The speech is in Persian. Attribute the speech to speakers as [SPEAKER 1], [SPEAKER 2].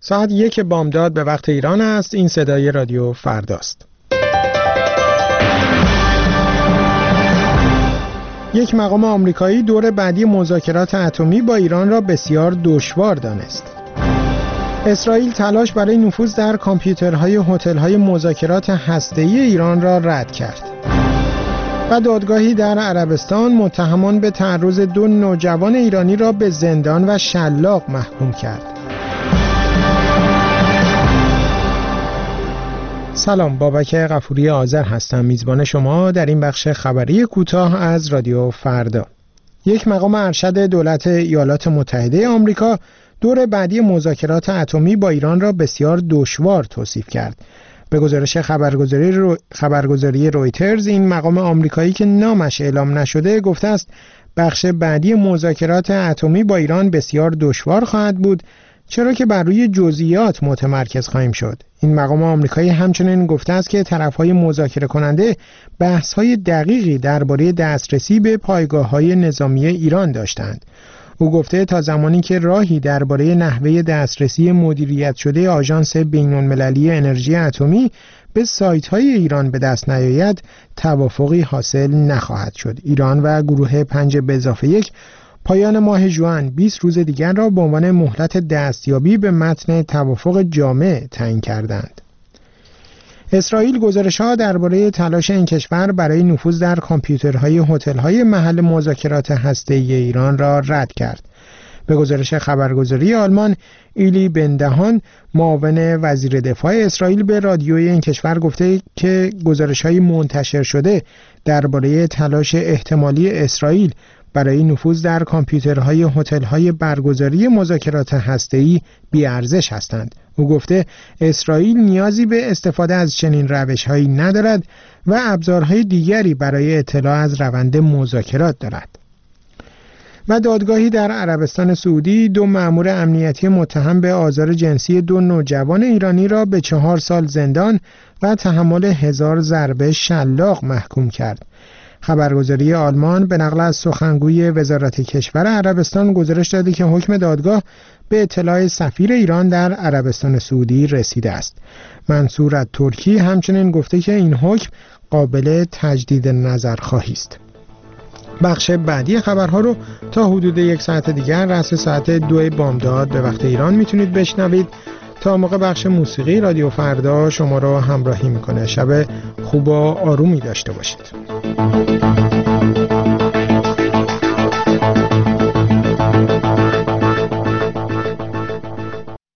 [SPEAKER 1] ساعت 1 بامداد به وقت ایران است. این صدای رادیو فرداست. یک مقام آمریکایی دور بعدی مذاکرات اتمی با ایران را بسیار دشوار دانست. اسرائیل تلاش برای نفوذ در کامپیوترهای هتل‌های مذاکرات هسته‌ای ایران را رد کرد. و دادگاهی در عربستان متهمان به تعرض 2 نوجوان ایرانی را به زندان و شلاق محکوم کرد. سلام، بابک غفوری آذر هستم، میزبان شما در این بخش خبری کوتاه از رادیو فردا. یک مقام ارشد دولت ایالات متحده آمریکا دور بعدی مذاکرات اتمی با ایران را بسیار دشوار توصیف کرد. به گزارش خبرگزاری رویترز، این مقام آمریکایی که نامش اعلام نشده گفته است بخش بعدی مذاکرات اتمی با ایران بسیار دشوار خواهد بود، چرا که بر روی جزئیات متمرکز خواهیم شد. این مقام آمریکایی همچنین گفته است که طرف‌های مذاکره کننده بحث‌های دقیقی درباره دسترسی به پایگاه‌های نظامی ایران داشتند. او گفته تا زمانی که راهی درباره نحوه دسترسی مدیریت شده آژانس بین‌المللی انرژی اتمی به سایت‌های ایران به دست نیاید، توافقی حاصل نخواهد شد. ایران و گروه 5+1 پایان ماه ژوئن 20 روز دیگر را به عنوان مهلت دستیابی به متن توافق جامع تعیین کردند. اسرائیل گزارش‌ها درباره تلاش این کشور برای نفوذ در کامپیوترهای هتل‌های محل مذاکرات هسته‌ای ایران را رد کرد. به گزارش خبرگزاری آلمان، ایلی بندهان، معاون وزیر دفاع اسرائیل، به رادیوی این کشور گفته که گزارش‌های منتشر شده درباره تلاش احتمالی اسرائیل برای نفوذ در کامپیوترهای هتل‌های برگزاری مذاکرات هسته‌ای بی‌ارزش هستند. او گفته اسرائیل نیازی به استفاده از چنین روش‌هایی ندارد و ابزارهای دیگری برای اطلاع از روند مذاکرات دارد. و دادگاهی در عربستان سعودی 2 مأمور امنیتی متهم به آزار جنسی 2 نوجوان ایرانی را به 4 سال زندان و تحمل 1000 ضربه شلاق محکوم کرد. خبرگزاری آلمان به نقل از سخنگوی وزارت کشور عربستان گزارش داده که حکم دادگاه به اطلاع سفیر ایران در عربستان سعودی رسیده است. منصور الترکی همچنین گفته که این حکم قابل تجدید نظر خواهی است. بخش بعدی خبرها رو تا حدود 1 ساعت دیگر رأس ساعت 2 بامداد به وقت ایران میتونید بشنوید. تا موقع بخش موسیقی رادیو فردا شما رو همراهی میکنه. شب خوب و آرومی داشته باشید.